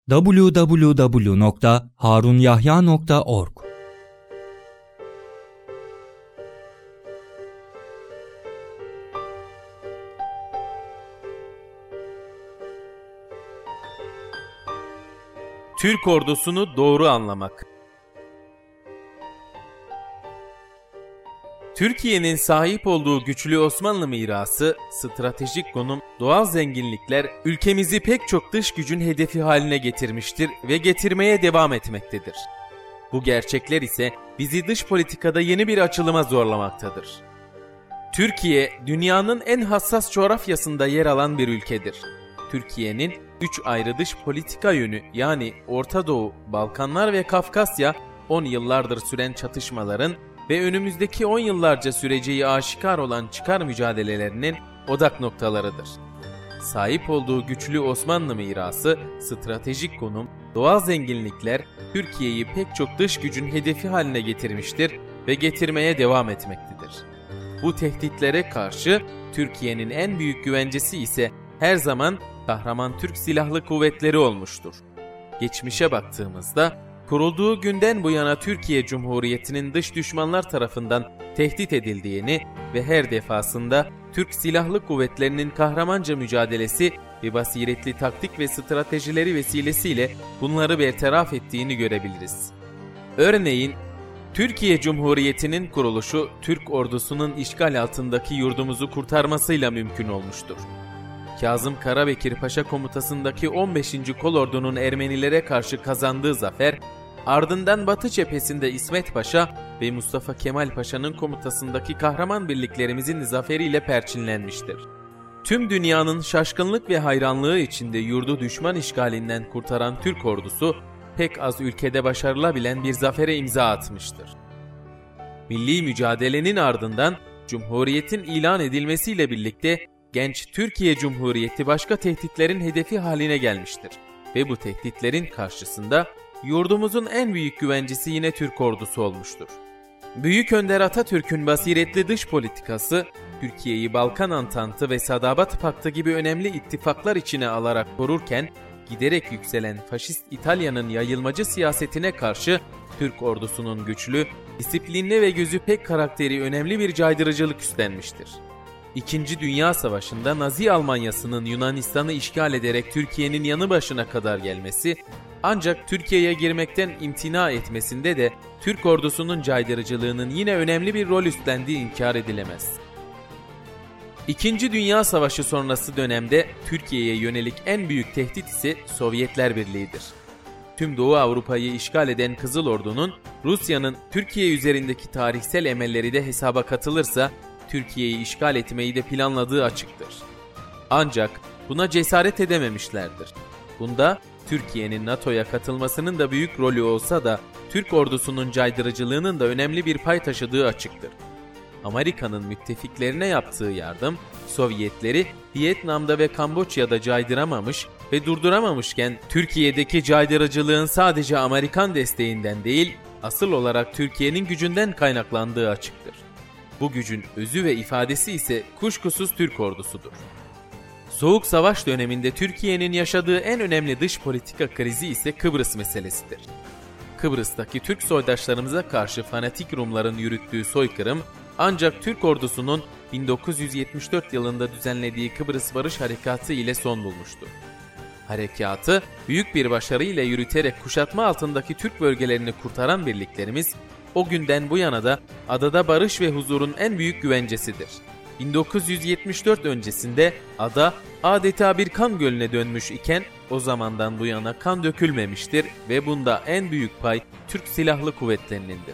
www.harunyahya.org. Türk ordusunu doğru anlamak. Türkiye'nin sahip olduğu güçlü Osmanlı mirası, stratejik konum, doğal zenginlikler ülkemizi pek çok dış gücün hedefi haline getirmiştir ve getirmeye devam etmektedir. Bu gerçekler ise bizi dış politikada yeni bir açılıma zorlamaktadır. Türkiye, dünyanın en hassas coğrafyasında yer alan bir ülkedir. Türkiye'nin 3 ayrı dış politika yönü, yani Orta Doğu, Balkanlar ve Kafkasya, 10 yıllardır süren çatışmaların ve önümüzdeki 10 yıllarca süreceği aşikar olan çıkar mücadelelerinin odak noktalarıdır. Sahip olduğu güçlü Osmanlı mirası, stratejik konum, doğal zenginlikler Türkiye'yi pek çok dış gücün hedefi haline getirmiştir ve getirmeye devam etmektedir. Bu tehditlere karşı Türkiye'nin en büyük güvencesi ise her zaman kahraman Türk Silahlı Kuvvetleri olmuştur. Geçmişe baktığımızda, kurulduğu günden bu yana Türkiye Cumhuriyeti'nin dış düşmanlar tarafından tehdit edildiğini ve her defasında Türk Silahlı Kuvvetleri'nin kahramanca mücadelesi ve basiretli taktik ve stratejileri vesilesiyle bunları bertaraf ettiğini görebiliriz. Örneğin, Türkiye Cumhuriyeti'nin kuruluşu Türk ordusunun işgal altındaki yurdumuzu kurtarmasıyla mümkün olmuştur. Kazım Karabekir Paşa komutasındaki 15. Kolordu'nun Ermenilere karşı kazandığı zafer, ardından Batı cephesinde İsmet Paşa ve Mustafa Kemal Paşa'nın komutasındaki kahraman birliklerimizin zaferiyle perçinlenmiştir. Tüm dünyanın şaşkınlık ve hayranlığı içinde yurdu düşman işgalinden kurtaran Türk ordusu, pek az ülkede başarılabilen bir zafere imza atmıştır. Milli mücadelenin ardından Cumhuriyet'in ilan edilmesiyle birlikte genç Türkiye Cumhuriyeti başka tehditlerin hedefi haline gelmiştir ve bu tehditlerin karşısında yurdumuzun en büyük güvencesi yine Türk ordusu olmuştur. Büyük Önder Atatürk'ün basiretli dış politikası, Türkiye'yi Balkan Antantı ve Sadabat Paktı gibi önemli ittifaklar içine alarak korurken, giderek yükselen faşist İtalya'nın yayılmacı siyasetine karşı Türk ordusunun güçlü, disiplinli ve gözü pek karakteri önemli bir caydırıcılık üstlenmiştir. İkinci Dünya Savaşı'nda Nazi Almanyası'nın Yunanistan'ı işgal ederek Türkiye'nin yanı başına kadar gelmesi, ancak Türkiye'ye girmekten imtina etmesinde de Türk ordusunun caydırıcılığının yine önemli bir rol üstlendiği inkar edilemez. İkinci Dünya Savaşı sonrası dönemde Türkiye'ye yönelik en büyük tehdit ise Sovyetler Birliği'dir. Tüm Doğu Avrupa'yı işgal eden Kızıl Ordu'nun Rusya'nın Türkiye üzerindeki tarihsel emelleri de hesaba katılırsa, Türkiye'yi işgal etmeyi de planladığı açıktır. Ancak buna cesaret edememişlerdir. Bunda Türkiye'nin NATO'ya katılmasının da büyük rolü olsa da Türk ordusunun caydırıcılığının da önemli bir pay taşıdığı açıktır. Amerika'nın müttefiklerine yaptığı yardım, Sovyetleri Vietnam'da ve Kamboçya'da caydıramamış ve durduramamışken Türkiye'deki caydırıcılığın sadece Amerikan desteğinden değil, asıl olarak Türkiye'nin gücünden kaynaklandığı açıktır. Bu gücün özü ve ifadesi ise kuşkusuz Türk ordusudur. Soğuk Savaş döneminde Türkiye'nin yaşadığı en önemli dış politika krizi ise Kıbrıs meselesidir. Kıbrıs'taki Türk soydaşlarımıza karşı fanatik Rumların yürüttüğü soykırım, ancak Türk ordusunun 1974 yılında düzenlediği Kıbrıs Barış Harekatı ile son bulmuştu. Harekatı büyük bir başarıyla yürüterek kuşatma altındaki Türk bölgelerini kurtaran birliklerimiz, o günden bu yana da adada barış ve huzurun en büyük güvencesidir. 1974 öncesinde ada adeta bir kan gölüne dönmüş iken o zamandan bu yana kan dökülmemiştir ve bunda en büyük pay Türk Silahlı Kuvvetleri'nindir.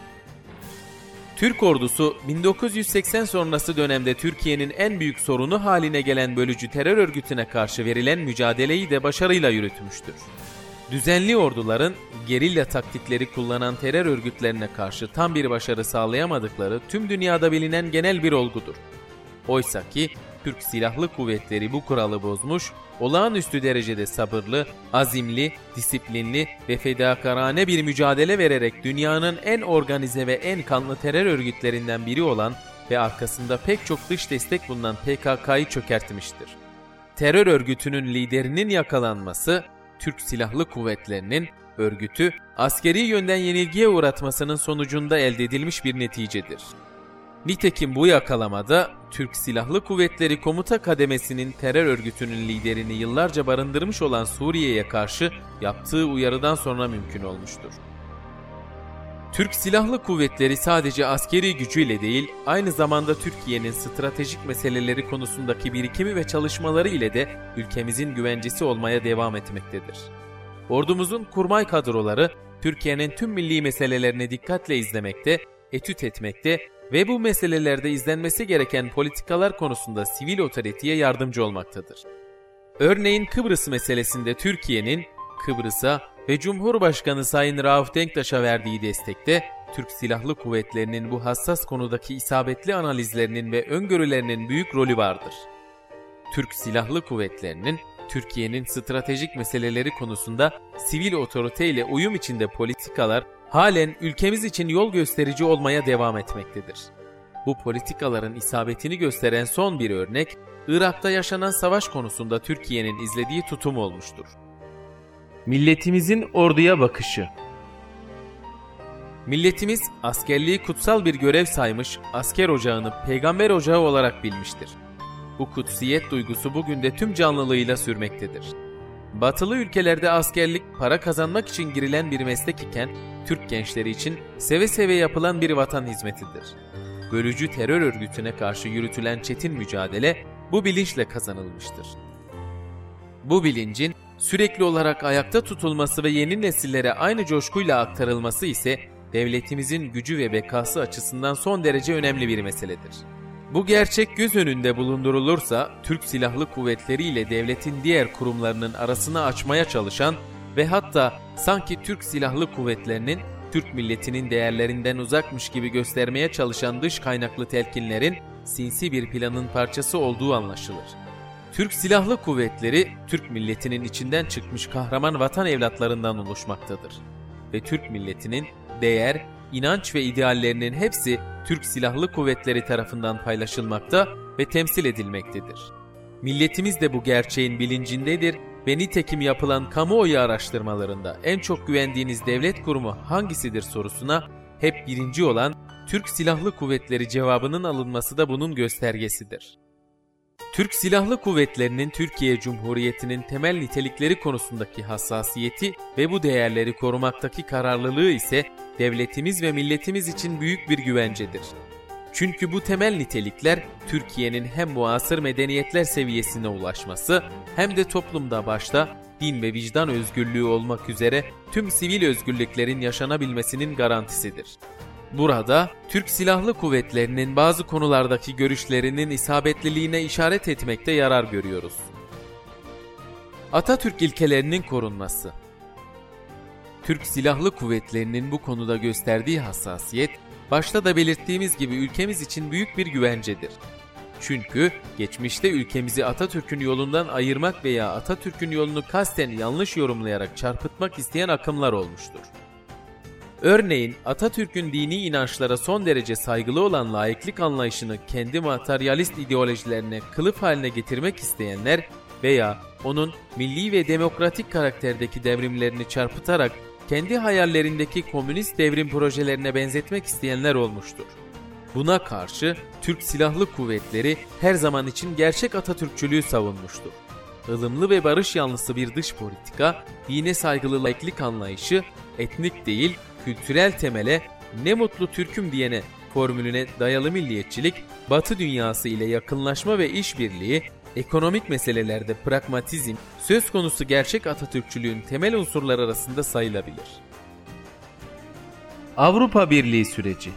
Türk ordusu 1980 sonrası dönemde Türkiye'nin en büyük sorunu haline gelen bölücü terör örgütüne karşı verilen mücadeleyi de başarıyla yürütmüştür. Düzenli orduların gerilla taktikleri kullanan terör örgütlerine karşı tam bir başarı sağlayamadıkları tüm dünyada bilinen genel bir olgudur. Oysa ki Türk Silahlı Kuvvetleri bu kuralı bozmuş, olağanüstü derecede sabırlı, azimli, disiplinli ve fedakarane bir mücadele vererek dünyanın en organize ve en kanlı terör örgütlerinden biri olan ve arkasında pek çok dış destek bulunan PKK'yı çökertmiştir. Terör örgütünün liderinin yakalanması, Türk Silahlı Kuvvetleri'nin örgütü askeri yönden yenilgiye uğratmasının sonucunda elde edilmiş bir neticedir. Nitekim bu yakalamada Türk Silahlı Kuvvetleri Komuta Kademesi'nin terör örgütünün liderini yıllarca barındırmış olan Suriye'ye karşı yaptığı uyarıdan sonra mümkün olmuştur. Türk Silahlı Kuvvetleri sadece askeri gücüyle değil, aynı zamanda Türkiye'nin stratejik meseleleri konusundaki birikimi ve çalışmaları ile de ülkemizin güvencesi olmaya devam etmektedir. Ordumuzun kurmay kadroları Türkiye'nin tüm milli meselelerini dikkatle izlemekte, etüt etmekte ve bu meselelerde izlenmesi gereken politikalar konusunda sivil otoriteye yardımcı olmaktadır. Örneğin Kıbrıs meselesinde Türkiye'nin Kıbrıs'a ve Cumhurbaşkanı Sayın Rauf Denktaş'a verdiği destekte Türk Silahlı Kuvvetleri'nin bu hassas konudaki isabetli analizlerinin ve öngörülerinin büyük rolü vardır. Türk Silahlı Kuvvetleri'nin Türkiye'nin stratejik meseleleri konusunda sivil otorite ile uyum içinde politikalar halen ülkemiz için yol gösterici olmaya devam etmektedir. Bu politikaların isabetini gösteren son bir örnek, Irak'ta yaşanan savaş konusunda Türkiye'nin izlediği tutum olmuştur. Milletimizin orduya bakışı. Milletimiz askerliği kutsal bir görev saymış, asker ocağını peygamber ocağı olarak bilmiştir. Bu kutsiyet duygusu bugün de tüm canlılığıyla sürmektedir. Batılı ülkelerde askerlik para kazanmak için girilen bir meslek iken, Türk gençleri için seve seve yapılan bir vatan hizmetidir. Bölücü terör örgütüne karşı yürütülen çetin mücadele bu bilinçle kazanılmıştır. Bu bilincin sürekli olarak ayakta tutulması ve yeni nesillere aynı coşkuyla aktarılması ise devletimizin gücü ve bekası açısından son derece önemli bir meseledir. Bu gerçek göz önünde bulundurulursa Türk Silahlı Kuvvetleri ile devletin diğer kurumlarının arasını açmaya çalışan ve hatta sanki Türk Silahlı Kuvvetleri'nin Türk milletinin değerlerinden uzakmış gibi göstermeye çalışan dış kaynaklı telkinlerin sinsi bir planın parçası olduğu anlaşılır. Türk Silahlı Kuvvetleri, Türk milletinin içinden çıkmış kahraman vatan evlatlarından oluşmaktadır. Ve Türk milletinin değer, inanç ve ideallerinin hepsi Türk Silahlı Kuvvetleri tarafından paylaşılmakta ve temsil edilmektedir. Milletimiz de bu gerçeğin bilincindedir ve nitekim yapılan kamuoyu araştırmalarında en çok güvendiğiniz devlet kurumu hangisidir sorusuna hep birinci olan Türk Silahlı Kuvvetleri cevabının alınması da bunun göstergesidir. Türk Silahlı Kuvvetleri'nin Türkiye Cumhuriyeti'nin temel nitelikleri konusundaki hassasiyeti ve bu değerleri korumaktaki kararlılığı ise devletimiz ve milletimiz için büyük bir güvencedir. Çünkü bu temel nitelikler Türkiye'nin hem muasır medeniyetler seviyesine ulaşması hem de toplumda başta din ve vicdan özgürlüğü olmak üzere tüm sivil özgürlüklerin yaşanabilmesinin garantisidir. Burada Türk Silahlı Kuvvetleri'nin bazı konulardaki görüşlerinin isabetliliğine işaret etmekte yarar görüyoruz. Atatürk ilkelerinin korunması. Türk Silahlı Kuvvetleri'nin bu konuda gösterdiği hassasiyet, başta da belirttiğimiz gibi ülkemiz için büyük bir güvencedir. Çünkü geçmişte ülkemizi Atatürk'ün yolundan ayırmak veya Atatürk'ün yolunu kasten yanlış yorumlayarak çarpıtmak isteyen akımlar olmuştur. Örneğin Atatürk'ün dini inançlara son derece saygılı olan laiklik anlayışını kendi materyalist ideolojilerine kılıf haline getirmek isteyenler veya onun milli ve demokratik karakterdeki devrimlerini çarpıtarak kendi hayallerindeki komünist devrim projelerine benzetmek isteyenler olmuştur. Buna karşı Türk Silahlı Kuvvetleri her zaman için gerçek Atatürkçülüğü savunmuştur. Ilımlı ve barış yanlısı bir dış politika, dine saygılı laiklik anlayışı, etnik değil, kültürel temele, ne mutlu Türk'üm diyene formülüne dayalı milliyetçilik, Batı dünyası ile yakınlaşma ve işbirliği, ekonomik meselelerde pragmatizm, söz konusu gerçek Atatürkçülüğün temel unsurları arasında sayılabilir. Avrupa Birliği süreci.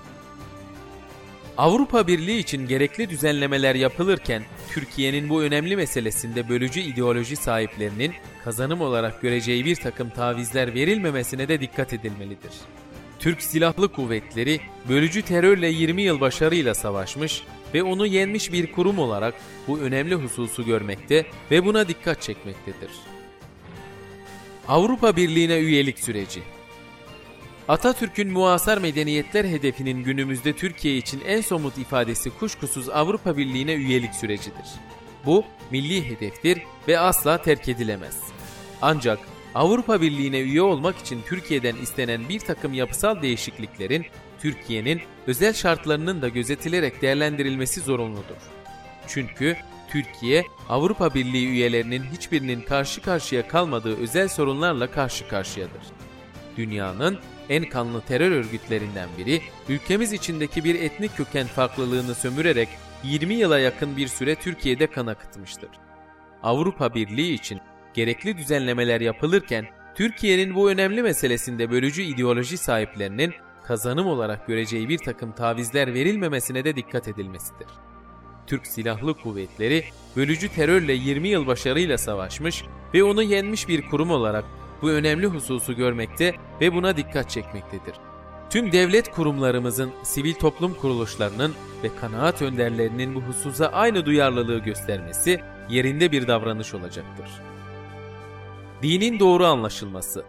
Avrupa Birliği için gerekli düzenlemeler yapılırken Türkiye'nin bu önemli meselesinde bölücü ideoloji sahiplerinin kazanım olarak göreceği bir takım tavizler verilmemesine de dikkat edilmelidir. Türk Silahlı Kuvvetleri bölücü terörle 20 yıl başarıyla savaşmış ve onu yenmiş bir kurum olarak bu önemli hususu görmekte ve buna dikkat çekmektedir. Avrupa Birliği'ne üyelik süreci. Atatürk'ün muasar medeniyetler hedefinin günümüzde Türkiye için en somut ifadesi kuşkusuz Avrupa Birliği'ne üyelik sürecidir. Bu milli hedeftir ve asla terk edilemez. Ancak Avrupa Birliği'ne üye olmak için Türkiye'den istenen bir takım yapısal değişikliklerin Türkiye'nin özel şartlarının da gözetilerek değerlendirilmesi zorunludur. Çünkü Türkiye, Avrupa Birliği üyelerinin hiçbirinin karşı karşıya kalmadığı özel sorunlarla karşı karşıyadır. Dünyanın en kanlı terör örgütlerinden biri, ülkemiz içindeki bir etnik köken farklılığını sömürerek 20 yıla yakın bir süre Türkiye'de kan akıtmıştır. Avrupa Birliği için gerekli düzenlemeler yapılırken, Türkiye'nin bu önemli meselesinde bölücü ideoloji sahiplerinin kazanım olarak göreceği bir takım tavizler verilmemesine de dikkat edilmesidir. Türk Silahlı Kuvvetleri, bölücü terörle 20 yıl başarıyla savaşmış ve onu yenmiş bir kurum olarak bu önemli hususu görmekte ve buna dikkat çekmektedir. Tüm devlet kurumlarımızın, sivil toplum kuruluşlarının ve kanaat önderlerinin bu hususa aynı duyarlılığı göstermesi yerinde bir davranış olacaktır. Dinin doğru anlaşılması.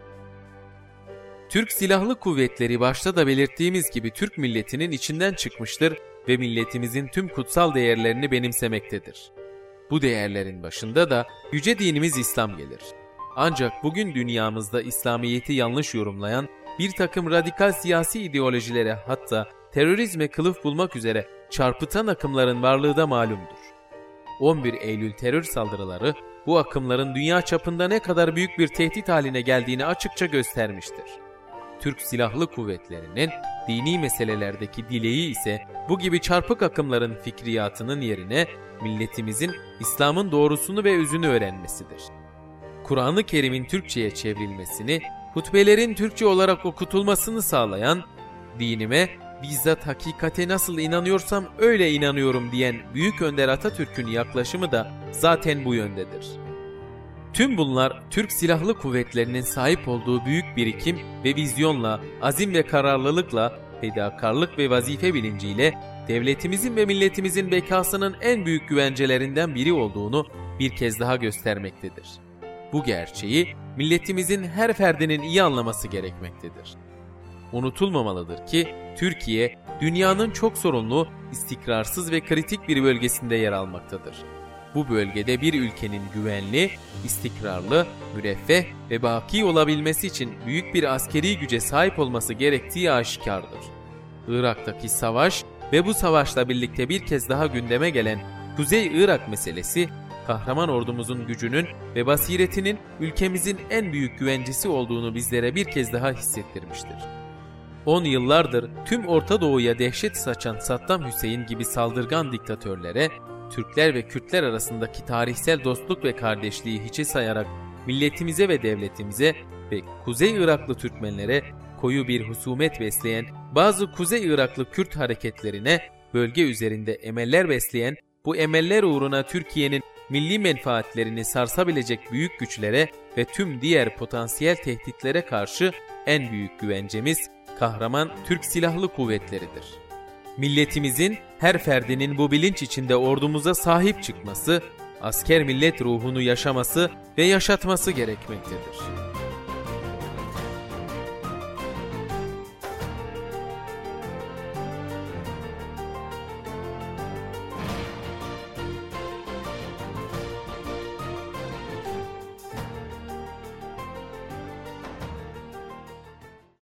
Türk Silahlı Kuvvetleri başta da belirttiğimiz gibi Türk milletinin içinden çıkmıştır ve milletimizin tüm kutsal değerlerini benimsemektedir. Bu değerlerin başında da yüce dinimiz İslam gelir. Ancak bugün dünyamızda İslamiyet'i yanlış yorumlayan bir takım radikal siyasi ideolojilere, hatta terörizme kılıf bulmak üzere çarpıtan akımların varlığı da malumdur. 11 Eylül terör saldırıları bu akımların dünya çapında ne kadar büyük bir tehdit haline geldiğini açıkça göstermiştir. Türk Silahlı Kuvvetleri'nin dini meselelerdeki dileği ise bu gibi çarpık akımların fikriyatının yerine milletimizin İslam'ın doğrusunu ve özünü öğrenmesidir. Kur'an-ı Kerim'in Türkçe'ye çevrilmesini, hutbelerin Türkçe olarak okutulmasını sağlayan, dinime bizzat hakikate nasıl inanıyorsam öyle inanıyorum diyen Büyük Önder Atatürk'ün yaklaşımı da zaten bu yöndedir. Tüm bunlar Türk Silahlı Kuvvetleri'nin sahip olduğu büyük birikim ve vizyonla, azim ve kararlılıkla, fedakarlık ve vazife bilinciyle devletimizin ve milletimizin bekasının en büyük güvencelerinden biri olduğunu bir kez daha göstermektedir. Bu gerçeği milletimizin her ferdinin iyi anlaması gerekmektedir. Unutulmamalıdır ki Türkiye, dünyanın çok sorunlu, istikrarsız ve kritik bir bölgesinde yer almaktadır. Bu bölgede bir ülkenin güvenli, istikrarlı, müreffeh ve baki olabilmesi için büyük bir askeri güce sahip olması gerektiği aşikardır. Irak'taki savaş ve bu savaşla birlikte bir kez daha gündeme gelen Kuzey Irak meselesi, kahraman ordumuzun gücünün ve basiretinin ülkemizin en büyük güvencesi olduğunu bizlere bir kez daha hissettirmiştir. 10 yıllardır tüm Orta Doğu'ya dehşet saçan Saddam Hüseyin gibi saldırgan diktatörlere, Türkler ve Kürtler arasındaki tarihsel dostluk ve kardeşliği hiçe sayarak milletimize ve devletimize ve Kuzey Iraklı Türkmenlere koyu bir husumet besleyen bazı Kuzey Iraklı Kürt hareketlerine, bölge üzerinde emeller besleyen, bu emeller uğruna Türkiye'nin milli menfaatlerini sarsabilecek büyük güçlere ve tüm diğer potansiyel tehditlere karşı en büyük güvencemiz kahraman Türk Silahlı Kuvvetleri'dir. Milletimizin her ferdinin bu bilinç içinde ordumuza sahip çıkması, asker millet ruhunu yaşaması ve yaşatması gerekmektedir.